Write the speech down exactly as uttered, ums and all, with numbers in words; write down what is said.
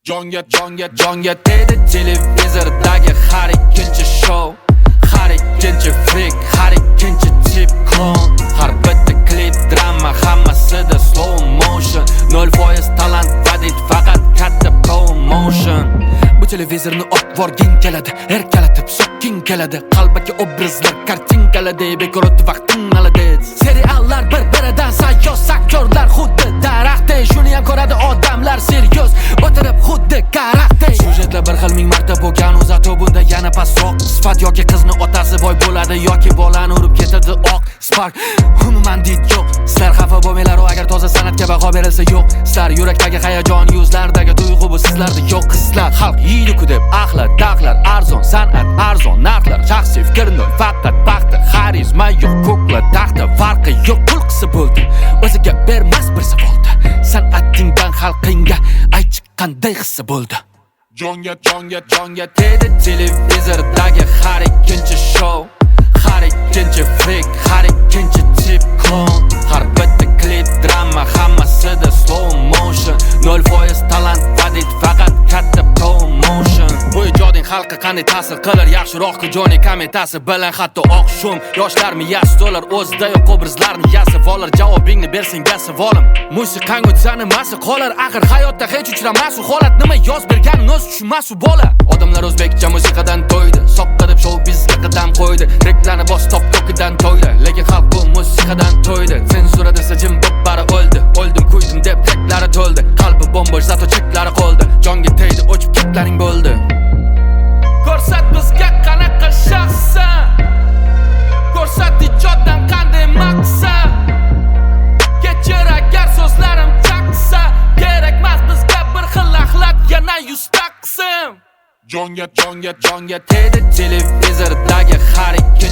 Jonga jonga jonga dedi televizordagi har ikkinchi show, har ikkinchi freak, har ikkinchi tip klon. Har bitta klip drama, hammasida slow motion. nol foiz talant vadid, faqat katta promotion. Bu televizorni opvorging keladi, erkalatib so'kking keladi. Qalbaki obrazlar kartinkaladi, bekor o'tdi vaqting aladi. Seriallar bir-biridan sayyoz, aktyorlar xuddi daraxtday. Shuni ham ko'radi odamlar seriyoz, o'tirib xuddi karaxtday. Syujetlar bir xil ming marta bo'lgan, zato bunda yana pastroq sifat. Yoki qizni otasi boy bo'ladi, yoki bolani urib ketadi oq spark. Umuman dit yo'q, sizlar xafa bo'lmanglar, agar toza san'atga baho berilsa yo'q. Sizlar yurakdagi hayajon, yuzlardagi tuyg'u bu sizlarda yo'q. Qizlar xalq yeydi-ku deb axlat, daqlar arzon, san'at arzon, narxlar shaxsiy fikr nol, faqat baxti, xarizma yo'q, ko'kla taxta farqi yo'q. Pul qisi bo'ldi, o'ziga bermas bir savolda. San'atingdan xalqingga aychi qanday hissi bo'ldi? Jonga jonga jonga dedi televizordagi har ikkinchi show, har ikkinchi freak, har ikkinchi tip klon. Har bitta klip drama, hammasida slow motion. nol foiz talant vadid, faqat katta promotion. Bu ijoding xalqqa qanday ta'sir qilar? Yaxshiroq joni komentasi bilan hatto oq shum. Yoshlar miyasi to'lar, o'zida yo'q obrazlarni yasab olar. Javobingni bersang savolim, musiqang o'tsa nimasi qolar? Axir hayotda hech uchramas u holat. Nima yoz berganini o'z tushunmas u bola. Odamlar o'zbekcha musiqadan to'ydi, soqqa deb show bizga qadam qo'ydi. Reklarni bos top to'kidan to'ydi, lekin xalq bu musiqadan to'ydi. Sensura desa jim bo'ppari o'ldi, o'ldim kuydim deb teklari to'ldi. Qalbi bombosh, zato cheklari qoldi. Jonga tegdi, o'chib ketlaring bo'ldi. Ko'rsat bizga qanaqa shaxsan, ko'rsat ijoddan qanday maqsad. Kechir agar so'zlarim chaqsa, kerakmas bizga bir xil axlat, yana yuz taqsim. Jonga jonga jonga dedi televizordagi har ikki